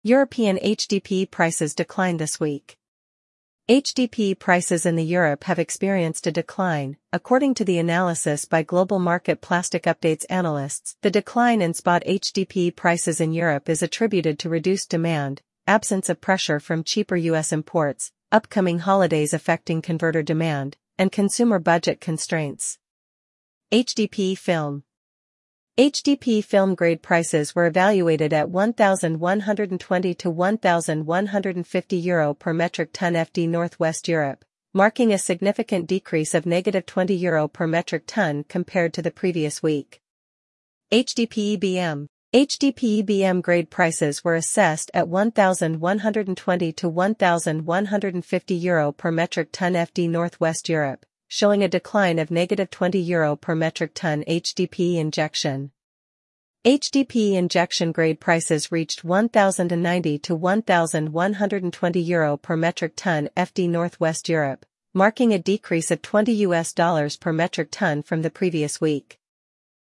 European HDPE prices declined this week. HDPE prices in Europe have experienced a decline, according to the analysis by Global Market Plastic Updates analysts. The decline in spot HDPE prices in Europe is attributed to reduced demand, absence of pressure from cheaper U.S. imports, upcoming holidays affecting converter demand, and consumer budget constraints. HDPE film. HDPE film grade prices were evaluated at €1,120 to €1,150 per metric ton FD Northwest Europe, marking a significant decrease of -€20 per metric ton compared to the previous week. HDPE BM. HDPE BM grade prices were assessed at €1,120 to €1,150 per metric ton FD Northwest Europe, showing a decline of -€20 per metric ton. HDPE injection. HDPE injection grade prices reached €1,090 to €1,120 per metric ton FD Northwest Europe, marking a decrease of $20 per metric ton from the previous week.